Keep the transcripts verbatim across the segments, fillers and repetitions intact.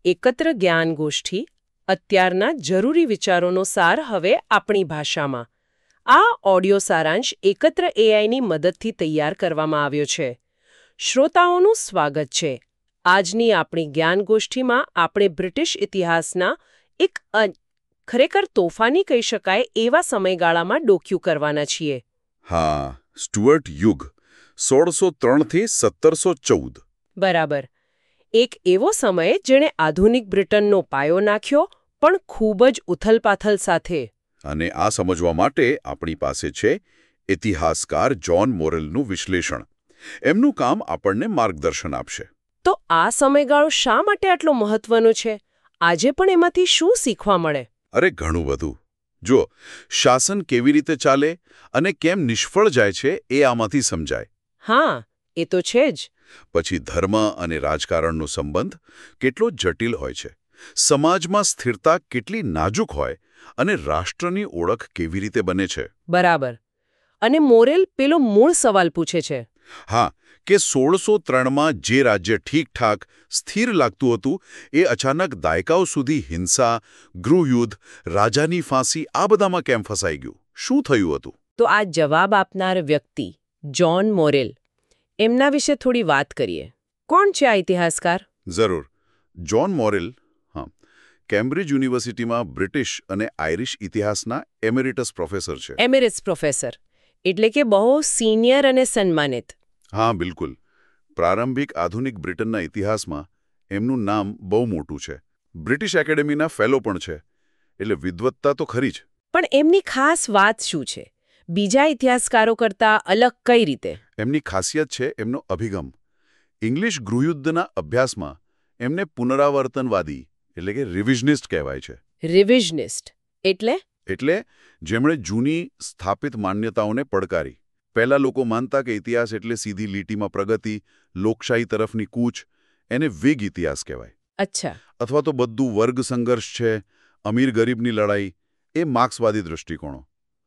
એકત્ર જ્ઞાન ગોષ્ઠી અત્યારના જરૂરી વિચારોનો સાર હવે આપણી ભાષામાં. આ ઓડિયો સારાંશ એકત્ર એઆઈની મદદથી તૈયાર કરવામાં આવ્યો છે. શ્રોતાઓનું સ્વાગત છે. આજની આપણી જ્ઞાન ગોષ્ઠીમાં આપણે બ્રિટિશ ઇતિહાસના એક ખરેખર તોફાની કહી શકાય એવા સમયગાળામાં ડોક્યું કરવાના છીએ. હા, સ્ટુઅર્ટ યુગ સોળસો ત્રણથી સત્તરસો ચૌદ. બરાબર. એક એવો સમય જેણે આધુનિક બ્રિટનનો પાયો નાખ્યો, પણ ખૂબ જ ઉથલપાથલ સાથે. અને આ સમજવા માટે આપણી પાસે છે ઇતિહાસકાર જ્હોન મોરેલનું વિશ્લેષણ. એમનું કામ આપણને માર્ગદર્શન આપશે. તો આ સમયગાળો શા માટે આટલો મહત્વનો છે? આજે પણ એમાંથી શું શીખવા મળે? અરે ઘણું બધું. જો શાસન કેવી રીતે ચાલે અને કેમ નિષ્ફળ જાય છે એ આમાંથી સમજાય. હા, એ તો છે જ. પછી ધર્મ અને રાજકારણનો સંબંધ કેટલો જટિલ હોય છે, સમાજમાં સ્થિરતા કેટલી નાજુક હોય અને રાષ્ટ્રની ઓળખ કેવી રીતે બને છે. બરાબર. અને મોરેલ પેલો મૂળ સવાલ પૂછે છે. હા, કે સોળસો ત્રણમાં જે રાજ્ય ઠીકઠાક સ્થિર લાગતું હતું એ અચાનક દાયકાઓ સુધી હિંસા, ગૃહયુદ્ધ, રાજાની ફાંસી આ બધામાં કેમ ફસાઈ ગયું? શું થયું હતું? તો આ જવાબ આપનાર વ્યક્તિ જ્હોન મોરેલ, એમના વિશે થોડી વાત કરીએ. કોણ છે આ ઇતિહાસકાર? જરૂર. જ્હોન મોરેલ હા કેમ્બ્રિજ યુનિવર્સિટીમાં બ્રિટિશ અને આયરિશ ઇતિહાસના એમેરિટસ પ્રોફેસર છે. એમેરિટસ પ્રોફેસર એટલે કે બહુ સિનિયર અને સન્માનિત. હા, બિલકુલ. પ્રારંભિક આધુનિક બ્રિટનના ઇતિહાસમાં એમનું નામ બહુ મોટું છે. બ્રિટિશ એકેડેમીના ફેલો પણ છે, એટલે વિદ્વત્તા તો ખરી જ. પણ એમની ખાસ વાત શું છે? બીજા ઇતિહાસકારો કરતાં અલગ કઈ રીતે? એમની ખાસિયત છે એમનો અભિગમ. ઇંગ્લિશ ગૃહયુદ્ધના અભ્યાસમાં એમને પુનરાવર્તનવાદી એટલે કે રિવિઝનિસ્ટ કહેવાય છે. રિવિઝનિસ્ટ એટલે? એટલે જેમણે જૂની સ્થાપિત માન્યતાઓને પડકારી. પહેલા લોકો માનતા કે ઇતિહાસ એટલે સીધી લીટીમાં પ્રગતિ, લોકશાહી તરફની કૂચ, એને વિગ ઇતિહાસ કહેવાય. અચ્છા. અથવા તો બધું વર્ગ સંઘર્ષ છે, અમીર ગરીબની લડાઈ, એ માર્ક્સવાદી દૃષ્ટિકોણો.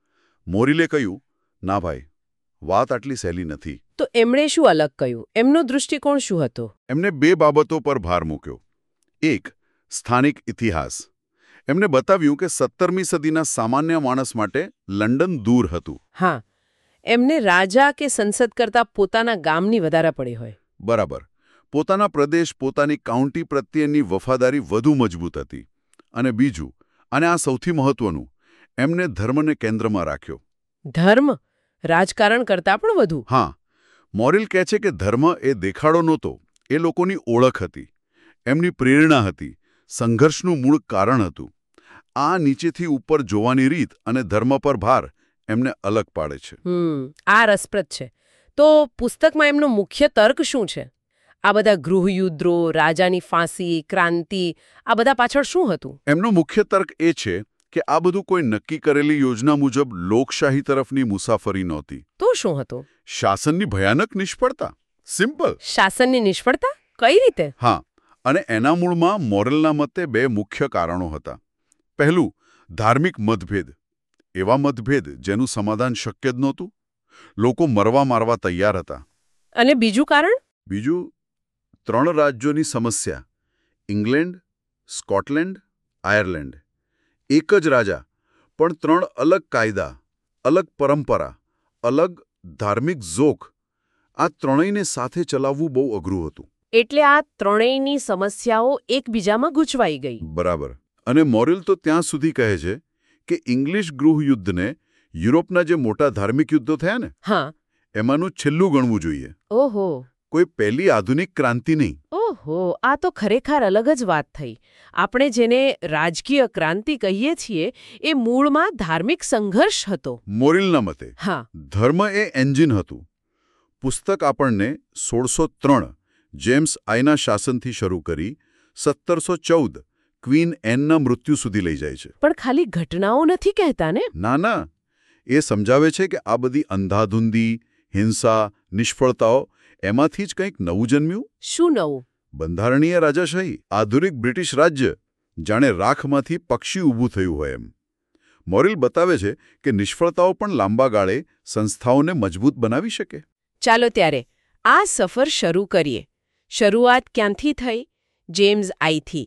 મોરિલે કહ્યું, ના ભાઈ, વાત આટલી સહેલી નથી. તો એમણે શું અલગ કહ્યું? એમનો દૃષ્ટિકોણ શું હતો? એમને બે બાબતો પર ભાર મૂક્યો. એક, સ્થાનિક ઇતિહાસ. એમને બતાવ્યું કે સત્તરમી સદીના સામાન્ય માણસ માટે લંડન દૂર હતું. હા, એમને રાજા કે સંસદ કરતાં પોતાના ગામની વધારે પડી હોય. બરાબર. પોતાના પ્રદેશ, પોતાની કાઉન્ટી પ્રત્યેની વફાદારી વધુ મજબૂત હતી. અને બીજું, અને આ સૌથી મહત્વનું, એમને ધર્મને કેન્દ્રમાં રાખ્યો. ધર્મ રાજકારણ કરતાં પણ વધુ? હા. મોરેલ કહે છે કે ધર્મ એ દેખાડો નહોતો, એ લોકોની ઓળખ હતી, એમની પ્રેરણા હતી, સંઘર્ષનું મૂળ કારણ હતું. આ નીચેથી ઉપર જોવાની રીત અને ધર્મ પર ભાર એમને અલગ પાડે છે. હમ આ રસપ્રદ છે. તો પુસ્તકમાં એમનો મુખ્ય તર્ક શું છે? આ બધા ગૃહયુદ્ધો, રાજાની ફાંસી, ક્રાંતિ, આ બધા પાછળ શું હતું? એમનો મુખ્ય તર્ક એ છે કે આ બધું કોઈ નક્કી કરેલી યોજના મુજબ લોકશાહી તરફની મુસાફરી નહોતી. તો શું હતું? શાસનની ભયાનક નિષ્ફળતા. સિમ્પલ. શાસનની નિષ્ફળતા? કઈ રીતે? હા, અને એના મૂળમાં મોરેલના મતે બે મુખ્ય કારણો હતા. પહેલું, ધાર્મિક મતભેદ. એવા મતભેદ જેનું સમાધાન શક્ય જ નહોતું. લોકો મરવા મારવા તૈયાર હતા. અને બીજું કારણ? બીજું, ત્રણ રાજ્યોની સમસ્યા. England, Scotland, Ireland. એક જ રાજા, પણ ત્રણ અલગ કાયદા, અલગ પરંપરા, અલગ ધાર્મિક ઝોક. આ ત્રણેયને સાથે ચલાવવું બહુ અઘરું હતું. એટલે આ ત્રણેયની સમસ્યાઓ એકબીજામાં ગૂંચવાઈ ગઈ. બરાબર. અને મોરેલ તો ત્યાં સુધી કહે છે કે ઇંગ્લિશ ગૃહયુદ્ધને યુરોપના જે મોટા ધાર્મિક યુદ્ધો થયા ને, હા, એમાંનું છેલ્લું ગણવું જોઈએ. ઓહો. કોઈ પહેલી આધુનિક ક્રાંતિ નહીં. ઓહો, આ તો ખરેખર અલગ જ વાત થઈ. આપણે જેને રાજકીય ક્રાંતિ કહીએ છીએ એ મૂળમાં ધાર્મિક સંઘર્ષ હતો. મોરેલના મતે હા, ધર્મ એ એન્જિન હતું. પુસ્તક આપણને સોળસો ત્રણ જેમ્સ આઈના શાસનથી શરૂ કરી સત્તરસો ચૌદ ક્વીન એનના મૃત્યુ સુધી લઈ જાય છે. પણ ખાલી ઘટનાઓ નથી કહેતા ને? ના ના, એ સમજાવે છે કે આ બધી અંધાધુંધી, હિંસા, નિષ્ફળતાઓ એમાંથી જ કંઈક નવું જન્મ્યું. શું નવું? બંધારણીય રાજાશાહી. આધુનિક બ્રિટિશ રાજ્ય જાણે રાખમાંથી પક્ષી ઊભું થયું હોય એમ. મોરેલ બતાવે છે કે નિષ્ફળતાઓ પણ લાંબા ગાળે સંસ્થાઓને મજબૂત બનાવી શકે. ચાલો ત્યારે આ સફર શરૂ કરીએ. શરૂઆત ક્યાંથી થઈ? જેમ્સ આઈથી.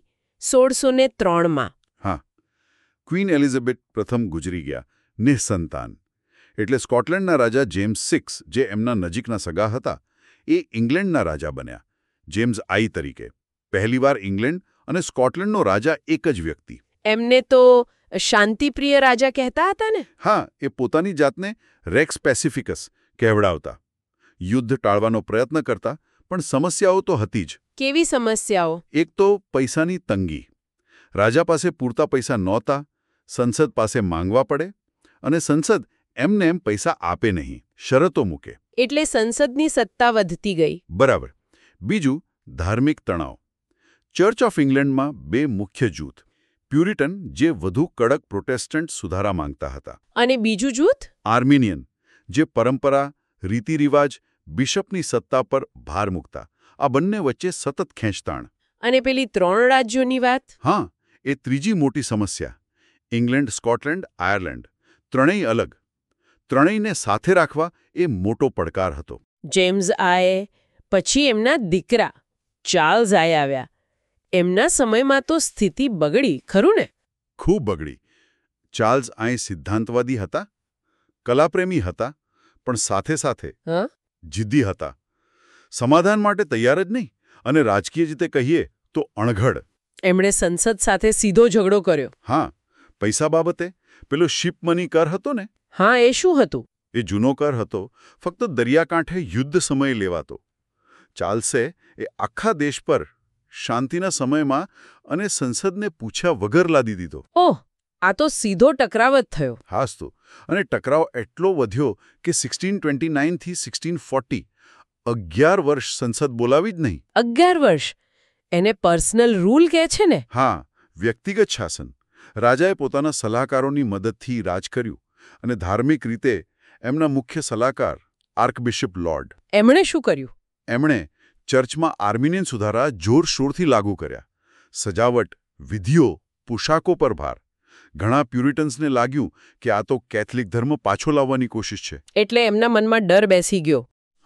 સોળસો ને ત્રણમાં. હા, ક્વીન એલિઝાબેથ પ્રથમ ગુજરી ગયા, નિઃસંતાન. એટલે સ્કોટલેન્ડના રાજા જેમ્સ સિક્સ, જે એમના નજીકના સગા હતા, એ ઇંગ્લેન્ડના રાજા બન્યા, જેમ્સ આઈ તરીકે. પહેલીવાર ઇંગ્લેન્ડ અને સ્કોટલેન્ડનો રાજા એક જ વ્યક્તિ. એમને તો શાંતિપ્રિય રાજા કહેતા હતા ને? હા, એ પોતાની જાતને રેક્સ પેસિફિકસ કહેવડાવતા. યુદ્ધ ટાળવાનો પ્રયત્ન કરતા, પણ સમસ્યાઓ તો હતી જ. કેવી સમસ્યાઓ? એક તો પૈસાની તંગી. રાજા પાસે પૂરતા પૈસા નહોતા, સંસદ પાસે માંગવા પડે, અને સંસદ એમને એમ પૈસા આપે નહીં, શરતો મૂકે. એટલે સંસદની સત્તા વધતી ગઈ. બરાબર. બીજું, ધાર્મિક તણાવ. ચર્ચ ઓફ ઇંગ્લેન્ડમાં બે મુખ્ય જૂથ. પ્યુરિટન, જે વધુ કડક પ્રોટેસ્ટન્ટ સુધારા માંગતા હતા. અને બીજું જૂથ? આર્મિનિયન, જે પરંપરા, રીતિરિવાજ, બિશપની સત્તા પર ભાર મૂકતા. આ બંને વચ્ચે સતત ખેંચતાણ. અને પેલી ત્રણ રાજ્યોની વાત? હા, એ ત્રીજી મોટી સમસ્યા. ઇંગ્લેન્ડ, સ્કોટલેન્ડ, આયર્લેન્ડ, ત્રણેય અલગ. ત્રણેયને સાથે રાખવા એ મોટો પડકાર હતો. જેમ્સ આએ, પછી એમના દીકરા ચાર્લ્સ આએ આવ્યા. એમના સમયમાં તો સ્થિતિ બગડી, ખરું ને? ખૂબ બગડી. ચાર્લ્સ આએ સિદ્ધાંતવાદી હતા, કલાપ્રેમી હતા, પણ સાથે સાથે હા, જિદ્દી હતા. સમાધાન માટે તૈયાર જ નહીં, અને રાજકીય રીતે કહીએ તો અણઘડ. એમણે સંસદ સાથે સીધો ઝઘડો કર્યો. હા, પૈસા બાબતે પેલો શિપ મની કર હતો ને? હા, એ શું હતું? એ જૂનો કર હતો, ફક્ત દરિયાકાંઠે યુદ્ધ સમયે લેવાતો. ચાર્લ્સે એ આખા દેશ પર શાંતિના સમયમાં અને સંસદને પૂછ્યા વગર લાદી દીધો. ઓહ, આ તો સીધો ટકરાવ જ થયો. હાસ તો. અને ટકરાવ એટલો વધ્યો કે સિક્સટીન ટ્વેન્ટી નાઇન થી સિક્સટીન ફોર્ટી અગિયાર વર્ષ સંસદ બોલાવી જ નહીં. અગિયાર વર્ષ? એને પર્સનલ રૂલ કહે છે ને? હા, વ્યક્તિગત શાસન. રાજાએ પોતાના સલાહકારોની મદદથી રાજ કર્યું, અને ધાર્મિક રીતે એમના મુખ્ય સલાહકાર આર્કબિશપ લોર્ડ. એમણે શું કર્યું? એમણે ચર્ચમાં આર્મિનિયન સુધારા જોરશોરથી લાગુ કર્યા. સજાવટ, વિધિઓ, પોશાકો પર ભાર. ઘણા પ્યુરિટન્સને લાગ્યું કે આ તો કેથલિક ધર્મ પાછો લાવવાની કોશિશ છે. એટલે એમના મનમાં ડર બેસી ગયો.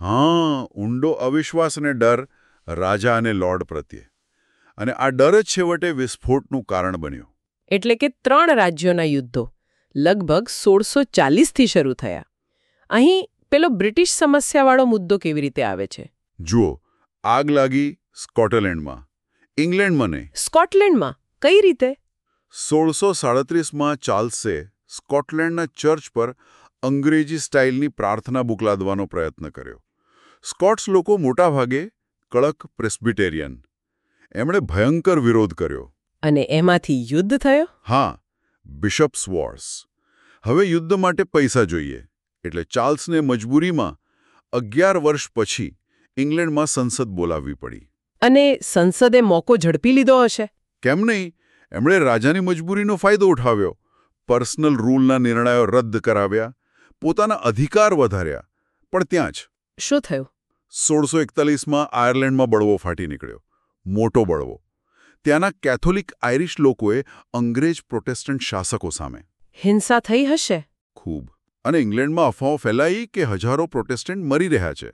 હા, ઊંડો અવિશ્વાસ અને ડર રાજા અને લોર્ડ પ્રત્યે. અને આ ડર જ છેવટે વિસ્ફોટનું કારણ બન્યો. એટલે કે ત્રણ રાજ્યોના યુદ્ધો લગભગ સોળસો ચાલીસથી શરૂ થયા. અહીં પેલો બ્રિટિશ સમસ્યાવાળો મુદ્દો કેવી રીતે આવે છે? જુઓ, આગ લાગી સ્કોટલેન્ડમાં, ઇંગ્લેન્ડમાં નહીં. સ્કોટલેન્ડમાં કઈ રીતે? સોળસો સાડત્રીસમાં ચાર્લ્સે સ્કોટલેન્ડના ચર્ચ પર અંગ્રેજી સ્ટાઇલની પ્રાર્થના બુક લાદવાનો પ્રયત્ન કર્યો. સ્કોટ્સ લોકો મોટાભાગે કડક પ્રેસ્બિટેરિયન. એમણે ભયંકર વિરોધ કર્યો. અને એમાંથી યુદ્ધ થયો? હા, બિશપ્સ વોર્સ. હવે યુદ્ધ માટે પૈસા જોઈએ, એટલે ચાર્લ્સને મજબૂરીમાં અગિયાર વર્ષ પછી ઇંગ્લેન્ડમાં સંસદ બોલાવવી પડી. અને સંસદે મોકો ઝડપી લીધો હશે? કેમ નહીં? એમણે રાજાની મજબૂરીનો ફાયદો ઉઠાવ્યો. પર્સનલ રૂલના નિર્ણયો રદ કરાવ્યા, પોતાના અધિકાર વધાર્યા. પણ ત્યાં જ શું થયું? સોળસો એકતાલીસમાં આયર્લેન્ડમાં બળવો ફાટી નીકળ્યો. મોટો બળવો. ત્યાંના કેથોલિક આયરિશ લોકોએ અંગ્રેજ પ્રોટેસ્ટન્ટ શાસકો સામે હિંસા થઈ હશે? ખૂબ. અને ઇંગ્લેન્ડમાં અફવાઓ ફેલાઈ કે હજારો પ્રોટેસ્ટન્ટ મરી રહ્યા છે.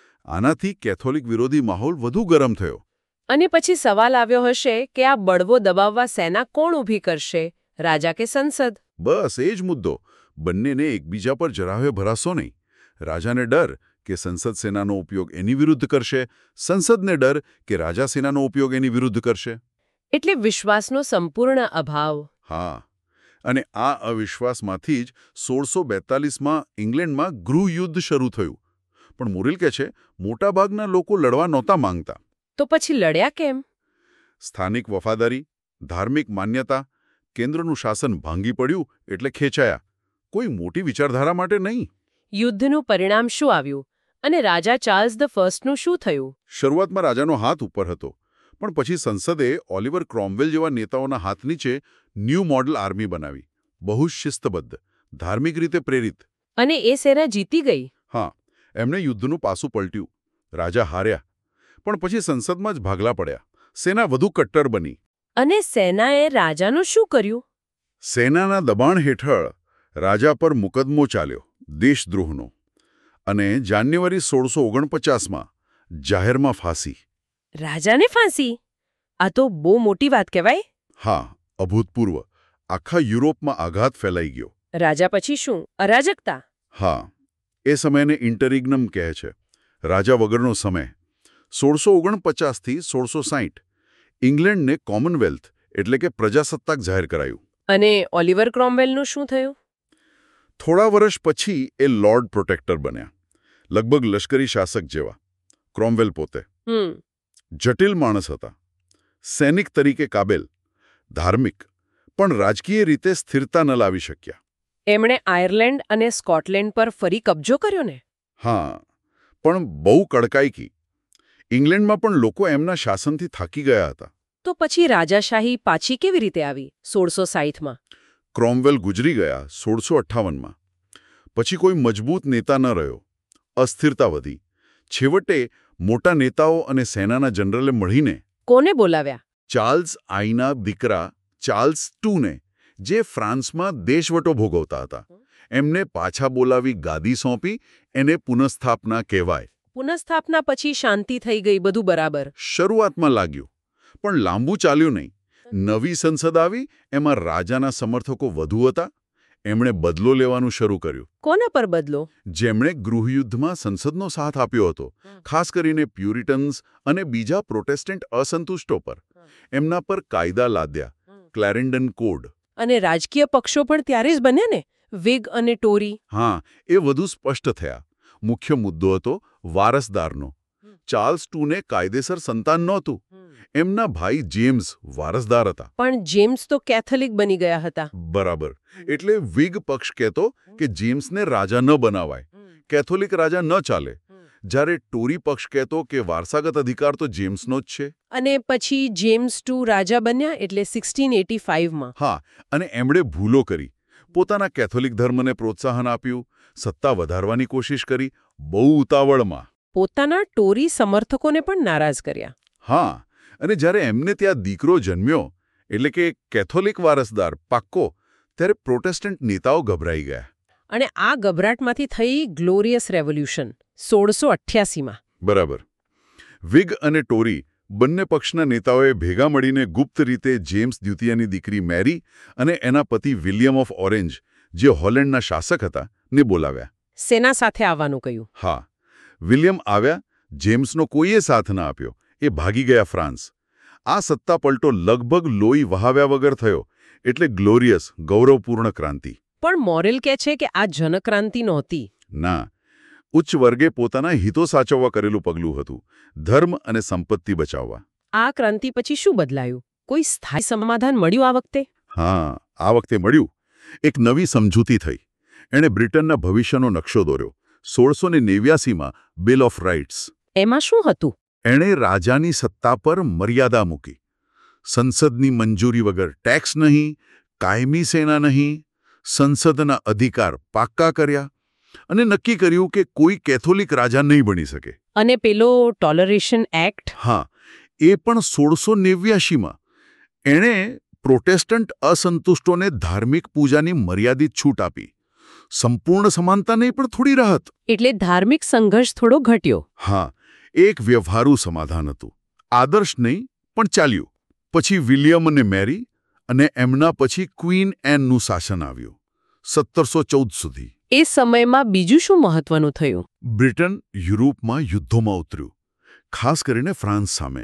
આનાથી કેથોલિક વિરોધી માહોલ વધુ ગરમ થયો. અને પછી સવાલ આવ્યો હશે કે આ બળવો દબાવવા સેના કોણ ઊભી કરશે, રાજા કે સંસદ? બસ એ જ મુદ્દો. બંનેને એકબીજા પર જરાવે ભરાસો નહીં. રાજાને ડર કે સંસદ સેનાનો ઉપયોગ એની વિરુદ્ધ કરશે, સંસદને ડર કે રાજા સેનાનો ઉપયોગ એની વિરુદ્ધ કરશે. એટલે વિશ્વાસનો સંપૂર્ણ અભાવ. હા, અને આ અવિશ્વાસમાંથી જ સોળસો બેતાલીસમાં ઇંગ્લેન્ડમાં ગૃહયુદ્ધ શરૂ થયું. પણ મોરિલ કહે છે, મોટાભાગના લોકો લડવા નહોતા માંગતા. તો પછી લડ્યા કેમ? સ્થાનિક વફાદારી, ધાર્મિક માન્યતા, કેન્દ્રનું શાસન ભાંગી પડ્યું એટલે ખેંચાયા. કોઈ મોટી વિચારધારા માટે નહીં. યુદ્ધનું પરિણામ શું આવ્યું? અને રાજા ચાર્લ્સ ધ ફર્સ્ટનું શું થયું? શરૂઆતમાં રાજાનો હાથ ઉપર હતો, પણ પછી સંસદે ઓલિવર ક્રોમવેલ જેવા નેતાઓના હાથ નીચે ન્યૂ મોડલ આર્મી બનાવી. બહુ શિસ્તબદ્ધ, ધાર્મિક રીતે પ્રેરિત. અને એ સેના જીતી ગઈ? હા, એમણે યુદ્ધનું પાસું પલટ્યું. રાજા હાર્યા, પણ પછી સંસદમાં જ ભાગલા પડ્યા. સેના વધુ કટ્ટર બની. અને સેનાએ રાજાનું શું કર્યું? સેનાના દબાણ હેઠળ રાજા પર મુકદમો ચાલ્યો, દેશદ્રોહનો. અને જાન્યુઆરી સોળસો ઓગણપચાસમાં જાહેરમાં ફાંસી. રાજાને ફાંસી? આ તો બહુ મોટી વાત કહેવાય. હા, અભૂતપૂર્વ. આખા યુરોપમાં આઘાત ફેલાઈ ગયો. રાજા પછી શું, અરાજકતા? હા, એ સમયને ઇન્ટરિગ્નમ કહે છે, રાજા વગરનો સમય. સોળસો ઓગણપચાસથી સોળસો સાહીઠ ઇંગ્લેન્ડને કોમનવેલ્થ એટલે કે પ્રજાસત્તાક જાહેર કરાયું. અને ઓલિવર ક્રોમવેલનું શું થયું? થોડા વર્ષ પછી એ લોર્ડ પ્રોટેક્ટર બન્યા, લગભગ લશ્કરી શાસક જેવા. ક્રોમવેલ પોતે હમ જટિલ માણસ હતા, સૈનિક તરીકે કાબેલ, ધાર્મિક, પણ રાજકીય રીતે સ્થિરતા ન લાવી શક્યા. એમણે આયર્લેન્ડ અને સ્કોટલેન્ડ પર ફરી કબજો કર્યો ને? હા, પણ બહુ કડકાઈથી. ઇંગ્લેન્ડમાં પણ લોકો એમના શાસનથી થાકી ગયા હતા. તો પછી રાજાશાહી પાછી કેવી રીતે આવી સોળસો સાહીઠમાં? ક્રોમવેલ ગુજરી ગયા સોળસો અઠ્ઠાવનમાં. પછી કોઈ મજબૂત નેતા ન રહ્યો. અસ્થિરતા વધી. છેવટે મોટા નેતાઓ અને સેનાના જનરલે મળીને કોને બોલાવ્યા? ચાર્લ્સ આઈના દીકરા ચાર્લ્સ ટુને, જે ફ્રાન્સમાં દેશવટો ભોગવતા હતા, એમને પાછા બોલાવી ગાદી સોંપી. એને પુનઃસ્થાપના કહેવાય. પુનઃસ્થાપના પછી શાંતિ થઈ ગઈ, બધું બરાબર? શરૂઆતમાં લાગ્યું, પણ લાંબુ ચાલ્યું નહીં. નવી સંસદ આવી, એમાં રાજાના સમર્થકો વધુ હતા. એમણે બદલો લેવાનું શરૂ કર્યું. કોના પર બદલો? જેમણે ગૃહયુદ્ધમાં સંસદનો સાથ આપ્યો હતો, ખાસ કરીને પ્યુરિટન્સ અને બીજા પ્રોટેસ્ટન્ટ અસંતુષ્ટો પર. એમના પર કાયદા લાદ્યા, ક્લેરેન્ડન કોડ. અને રાજકીય પક્ષો પણ ત્યારે જ બન્યા ને, વિગ અને ટોરી? હા, એ વધુ સ્પષ્ટ થયા. મુખ્ય મુદ્દો હતો વારસદારનો. ચાર્લ્સ ટુને કાયદેસર સંતાન નહોતું. એમના ભાઈ જેમ્સ વારસદાર હતા. પણ જેમ્સ તો કેથોલિક બની ગયા હતા. બરાબર. એટલે વિગ પક્ષ કહેતો કે જેમ્સને રાજા ન બનાવાય, કેથોલિક રાજા ન ચાલે. જ્યારે ટોરી પક્ષ કહેતો કે વારસાગત અધિકાર તો જેમ્સનો જ છે. અને પછી જેમ્સ ટુ રાજા બન્યા એટલે સિક્સટીન એટી ફાઇવમાં. હા, અને એમણે ભૂલો કરી. પોતાના કેથોલિક ધર્મને પ્રોત્સાહન આપ્યું, સત્તા વધારવાની કોશિશ કરી, બહુ ઉતાવળમાં. પોતાના ટોરી સમર્થકોને પણ નારાજ કર્યા. હા, અને જ્યારે એમને ત્યાં દીકરો જન્મ્યો, એટલે કે કેથોલિક વારસદાર પાક્કો, ત્યારે પ્રોટેસ્ટન્ટ નેતાઓ ગભરાઈ ગયા. અને આ ગભરાટમાંથી થઈ ગ્લોરિયસ રેવોલ્યુશન સોળસો અઠ્યાસીમાં. બરાબર. વિગ અને ટોરી બંને પક્ષના નેતાઓએ ભેગા મળીને ગુપ્ત રીતે જેમ્સ દ્વિતીયની દીકરી મેરી અને એના પતિ વિલિયમ ઓફ ઓરેન્જ, જે હોલેન્ડના શાસક હતા, ને બોલાવ્યા. સેના સાથે આવવાનું કહ્યું. હા, વિલિયમ આવ્યા. જેમ્સનો કોઈએ સાથ ન આપ્યો. એ ભાગી ગયા ફ્રાન્સ. આ સત્તા પલટો લગભગ લોહી વહાવ્યા વગર થયો, એટલે ગ્લોરિયસ, ગૌરવપૂર્ણ ક્રાંતિ. પણ મોરેલ કહે છે કે આ જનક્રાંતિ નહોતી. ના, ઉચ્ચ વર્ગે પોતાના હિતો સાચવવા કરેલું પગલું હતું, ધર્મ અને સંપત્તિ બચાવવા. આ ક્રાંતિ પછી શું બદલાયું? કોઈ સ્થાયી સમાધાન મળ્યું આ વખતે? હા, આ વખતે મળ્યું. એક નવી સમજૂતી થઈ. એણે બ્રિટનના ભવિષ્યનો નકશો દોર્યો. સોળસો ને નેવ્યાસીમાં બિલ ઓફ રાઇટ્સ. એમાં શું હતું? એણે રાજાની સત્તા પર મર્યાદા મૂકી. સંસદની મંજૂરી વગર ટેક્સ નહીં, કાયમી સેના નહીં, સંસદના અધિકાર પાક્કા કર્યા અને નક્કી કર્યું કે કોઈ કેથોલિક રાજા નહીં બની શકે. અને પેલો ટોલરેશન એક્ટ? હા, એ પણ સોળસો નેવ્યાસીમાં. એણે પ્રોટેસ્ટન્ટ અસંતુષ્ટોને ધાર્મિક પૂજાની મર્યાદિત છૂટ આપી. સંપૂર્ણ સમાનતા નહીં, પણ થોડી રાહત. એટલે ધાર્મિક સંઘર્ષ થોડો ઘટ્યો. હા, એક વ્યવહારુ સમાધાન હતું. આદર્શ નહીં, પણ ચાલ્યું. પછી વિલિયમ અને મેરી અને એમના પછી ક્વીન એનનું શાસન આવ્યું, સત્તરસો ચૌદ સુધી. એ સમયમાં બીજું શું મહત્વનું થયું? બ્રિટન યુરોપમાં યુદ્ધોમાં ઉતર્યું, ખાસ કરીને ફ્રાન્સ સામે.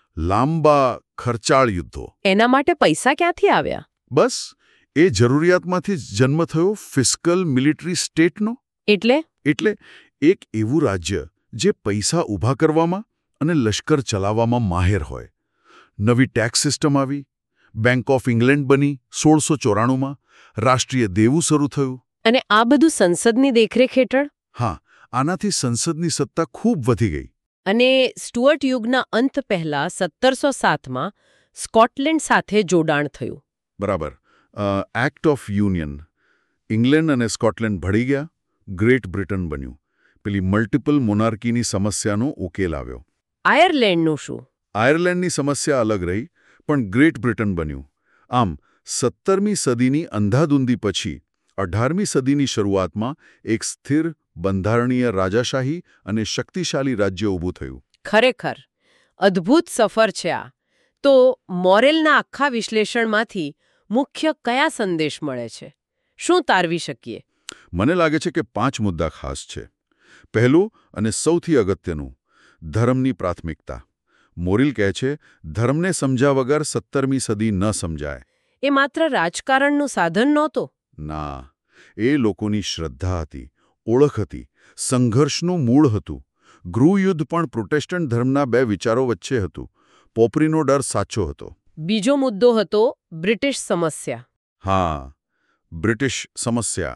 લાંબા, ખર્ચાળ યુદ્ધો. એના માટે પૈસા ક્યાંથી આવ્યા? બસ એ જરૂરિયાતમાંથી જ જન્મ થયો ફિસ્કલ મિલિટરી સ્ટેટનો. એટલે? એટલે એક એવું રાજ્ય જે પૈસા ઊભા કરવામાં અને લશ્કર ચલાવવામાં માહેર હોય. નવી ટેક્સ સિસ્ટમ આવી. બેંક ઓફ ઇંગ્લેન્ડ બની સોળસો ચોરાણુંમાં. રાષ્ટ્રીય દેવું શરૂ થયું. અને આ બધું સંસદની દેખરેખ હેઠળ? હા, આનાથી સંસદની સત્તા ખૂબ વધી ગઈ. અને સ્ટુઅર્ટ યુગના અંત પહેલા સત્તરસો સાતમાં સ્કોટલેન્ડ સાથે જોડાણ થયું. બરાબર. Act of union. ઇંગ્લેન્ડ અને સ્કોટલેન્ડ ભળી ગયા. ગ્રેટ બ્રિટન બન્યું. પેલી મલ્ટિપલ મોનાર્કીની સમસ્યાનો ઉકેલ આવ્યો. આયર્લેન્ડનું શું? આયર્લેન્ડની સમસ્યા અલગ રહી, પણ ગ્રેટ બ્રિટન બન્યું. આમ સત્તરમી સદીની અંધાધૂંધી પછી અઢારમી સદીની શરૂઆતમાં એક સ્થિર, બંધારણીય રાજાશાહી અને શક્તિશાળી રાજ્ય ઊભું થયું. ખરેખર અદ્ભુત સફર છે આ. તો મોરેલના આખા વિશ્લેષણમાંથી મુખ્ય કયા સંદેશ મળે છે? શું તારવી શકીએ? મને લાગે છે કે પાંચ મુદ્દા ખાસ છે. પહેલું અને સૌથી અગત્યનું, ધર્મની પ્રાથમિકતા. મોરિલ કહે છે, ધર્મને સમજ્યા વગર સત્તરમી સદી ન સમજાય. એ માત્ર રાજકારણનું સાધન નહોતો. ના, એ લોકોની શ્રદ્ધા હતી, ઓળખ હતી, સંઘર્ષનું મૂળ હતું. ગૃહયુદ્ધ પણ પ્રોટેસ્ટન્ટ ધર્મના બે વિચારો વચ્ચે હતું. પોપરીનો ડર સાચો હતો. બીજો મુદ્દો હતો બ્રિટિશ સમસ્યા. હા, બ્રિટિશ સમસ્યા.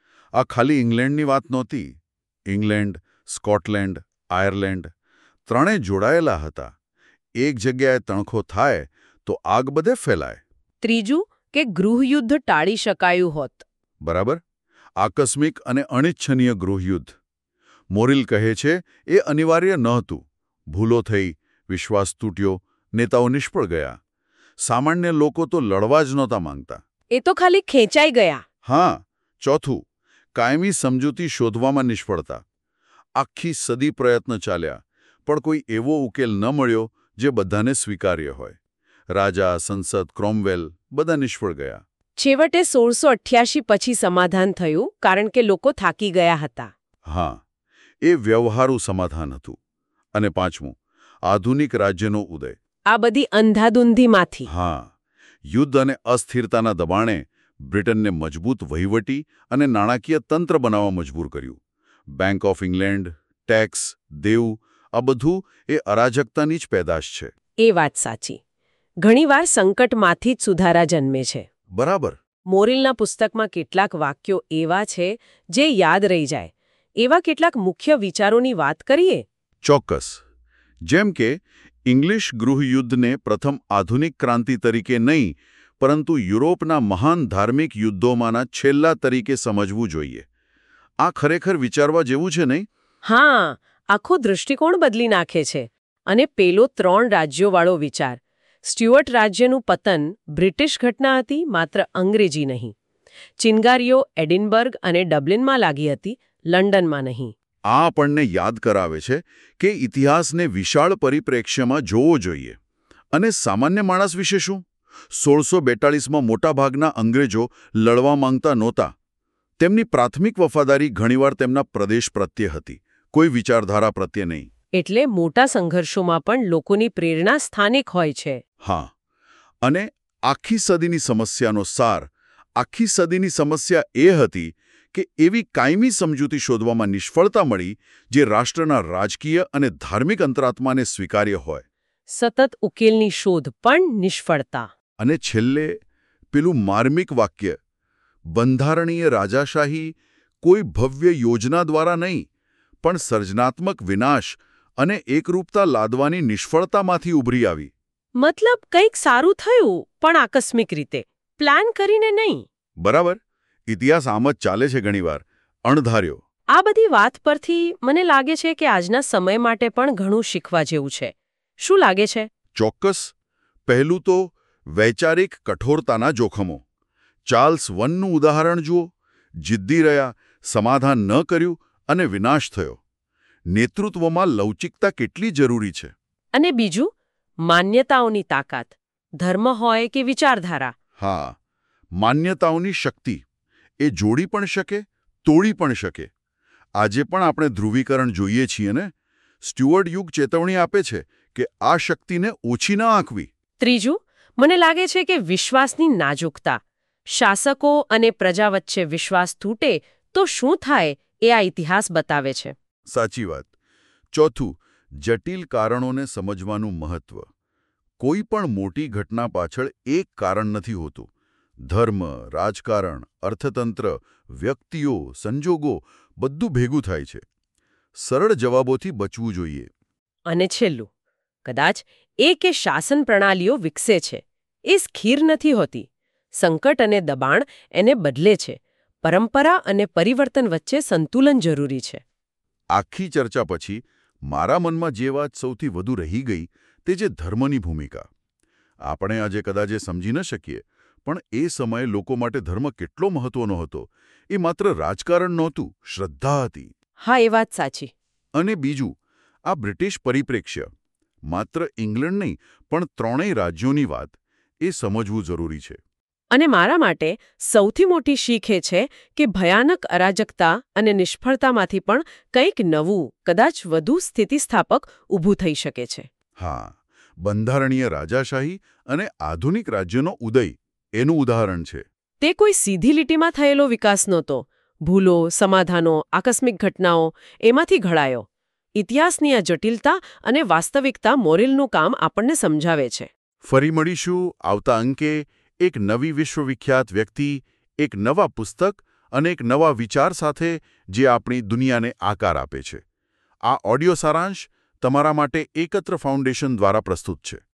આ ખાલી ઇંગ્લેન્ડની વાત નહોતી. ઇંગ્લેન્ડ, સ્કોટલેન્ડ, આયર્લેન્ડ ત્રણેય જોડાયેલા હતા. એક જગ્યાએ તણખો થાય તો આગ બધે ફેલાય. ત્રીજું કે ગૃહયુદ્ધ ટાળી શકાયું હોત. બરાબર, આકસ્મિક અને અનિચ્છનીય ગૃહયુદ્ધ. મોરિલ કહે છે એ અનિવાર્ય નહોતું. ભૂલો થઈ, વિશ્વાસ તૂટ્યો, નેતાઓ નિષ્ફળ ગયા. સામાન્ય લોકો તો લડવા જ નહોતા માંગતા. એ તો ખાલી ખેંચાઈ ગયા. હા. ચોથું, કાયમી સમજૂતી શોધવામાં નિષ્ફળતા. આખી સદી પ્રયત્ન ચાલ્યા, પણ કોઈ એવો ઉકેલ ન મળ્યો જે બધાને સ્વીકાર્ય હોય. રાજા, સંસદ, ક્રોમવેલ બધા નિષ્ફળ ગયા. છેવટે સોળસો અઠ્યાસી પછી સમાધાન થયું કારણ કે લોકો થાકી ગયા હતા. હા, એ વ્યવહારુ સમાધાન હતું. અને પાંચમું, આધુનિક રાજ્યનો ઉદય. આ બધી અંધાધૂંધીમાંથી. હા, યુદ્ધ અને અસ્થિરતાના દબાણે બ્રિટનને મજબૂત વહીવટી અને નાણાકીય તંત્ર બનાવવા મજબૂર કર્યું. બેંક ઓફ ઇંગ્લેન્ડ, ટેક્સ, દેવ આ બધું એ અરાજકતાની જ પેદાશ છે. એ વાત સાચી. ઘણીવાર સંકટમાંથી જ સુધારા જન્મે છે. બરાબર. મોરિલના પુસ્તકમાં કેટલાક વાક્યો એવા છે જે યાદ રહી જાય. એવા કેટલાક મુખ્ય વિચારોની વાત કરીએ. ચોક્કસ. જેમ કે ઇંગ્લિશ ગૃહયુદ્ધને પ્રથમ આધુનિક ક્રાંતિ તરીકે નહીં, પરંતુ યુરોપના મહાન ધાર્મિક યુદ્ધોમાંના છેલ્લા તરીકે સમજવું જોઈએ. આ ખરેખર વિચારવા જેવું છે નહીં? હા, આખો દૃષ્ટિકોણ બદલી નાખે છે. અને પેલો ત્રણ રાજ્યોવાળો વિચાર, સ્ટુઅર્ટ રાજ્યનું પતન બ્રિટિશ ઘટના હતી, માત્ર અંગ્રેજી નહીં. ચિનગારીઓ એડિનબર્ગ અને ડબલિનમાં લાગી હતી, લંડનમાં નહીં. આ આપણને યાદ કરાવે છે કે ઇતિહાસને વિશાળ પરિપ્રેક્ષ્યમાં જોવો જોઈએ. અને સામાન્ય માણસ વિશે શું? સોળસો બેતાળીસમાં મોટાભાગના અંગ્રેજો લડવા માંગતા નહોતા. તેમની પ્રાથમિક વફાદારી ઘણીવાર તેમના પ્રદેશ પ્રત્યે હતી, કોઈ વિચારધારા પ્રત્યે નહીં. એટલે મોટા સંઘર્ષોમાં પણ લોકોની પ્રેરણા સ્થાનિક હોય છે. હા, અને આખી સદીની સમસ્યાનો સાર, આખી સદીની સમસ્યા એ હતી કે એવી કાયમી સમજૂતી શોધવામાં નિષ્ફળતા મળી જે રાષ્ટ્રના રાજકીય અને ધાર્મિક અંતરાત્માને સ્વીકાર્ય હોય. સતત ઉકેલની શોધ પણ નિષ્ફળતા. અને છેલ્લે પેલું માર્મિક વાક્ય, બંધારણીય રાજાશાહી કોઈ ભવ્ય યોજના દ્વારા નહીં, પણ સર્જનાત્મક વિનાશ અને એકરૂપતા લાદવાની નિષ્ફળતામાંથી ઉભરી આવી. મતલબ કંઈક સારું થયું, પણ આકસ્મિક રીતે, પ્લાન કરીને નહીં. બરાબર. ઇતિહાસ આમ જ ચાલે છે ઘણીવાર, અણધાર્યો. આ બધી વાત પરથી મને લાગે છે કે આજના સમય માટે પણ ઘણું શીખવા જેવું છે. શું લાગે છે? ચોક્કસ. પહેલું તો વૈચારિક કઠોરતાના જોખમો. ચાર્લ્સ વનનું ઉદાહરણ જુઓ. જિદ્દી રહ્યા, સમાધાન ન કર્યું અને વિનાશ થયો. નેતૃત્વમાં લવચિકતા કેટલી જરૂરી છે. અને બીજું, માન્યતાઓની તાકાત, ધર્મ હોય કે વિચારધારા. હા, માન્યતાઓની શક્તિ. એ જોડી પણ શકે, તોડી પણ શકે. આજે પણ આપણે ધ્રુવીકરણ જોઈએ છીએ ને? સ્ટુઅર્ટ યુગ ચેતવણી આપે છે કે આ શક્તિને ઓછી ન આંકવી. ત્રીજું, મને લાગે છે કે વિશ્વાસની નાજુકતા. શાસકો અને પ્રજા વચ્ચે વિશ્વાસ તૂટે તો શું થાય એ આ ઇતિહાસ બતાવે છે. સાચી વાત. ચોથું, જટિલ કારણોને સમજવાનું મહત્વ. કોઈ પણ મોટી ઘટના પાછળ એક કારણ નથી હોતું. ધર્મ, રાજકારણ, અર્થતંત્ર, વ્યક્તિઓ, સંજોગો બધું ભેગું થાય છે. સરળ જવાબોથી બચવું જોઈએ. અને છેલ્લું, કદાચ એ કે શાસન પ્રણાલીઓ વિકસે છે, એ સ્થિર નથી હોતી. સંકટ અને દબાણ એને બદલે છે. પરંપરા અને પરિવર્તન વચ્ચે સંતુલન જરૂરી છે. આખી ચર્ચા પછી મારા મનમાં જે વાત સૌથી વધુ રહી ગઈ તે છે ધર્મની ભૂમિકા. આપણે આજે કદાચ એ સમજી ન શકીએ, પણ એ સમયે લોકો માટે ધર્મ કેટલો મહત્વનો હતો. એ માત્ર રાજકારણ નહોતું, શ્રદ્ધા હતી. હા, એ વાત સાચી. અને બીજું, આ બ્રિટિશ પરિપ્રેક્ષ્ય. માત્ર ઇંગ્લેન્ડ નહીં પણ ત્રણેય રાજ્યોની વાત એ સમજવું જરૂરી છે. અને મારા માટે સૌથી મોટી શીખ એ છે કે ભયાનક અરાજકતા અને નિષ્ફળતામાંથી પણ કંઈક નવું, કદાચ વધુ સ્થિતિસ્થાપક ઊભું થઈ શકે છે. હા, બંધારણીય રાજાશાહી અને આધુનિક રાજ્યનો ઉદય એનું ઉદાહરણ છે. તે કોઈ સીધી લીટીમાં થયેલો વિકાસ નહોતો. ભૂલો, સમાધાનો, આકસ્મિક ઘટનાઓ એમાંથી ઘડાયો. ઇતિહાસની આ જટિલતા અને વાસ્તવિકતા મોરેલનું કામ આપણને સમજાવે છે. ફરી મળીશું આવતા અંકે એક નવી વિશ્વવિખ્યાત વ્યક્તિ, એક નવા પુસ્તક અને એક નવા વિચાર સાથે જે આપણી દુનિયાને આકાર આપે છે. આ ઓડિયો સારાંશ તમારા માટે એકત્ર ફાઉન્ડેશન દ્વારા પ્રસ્તુત છે.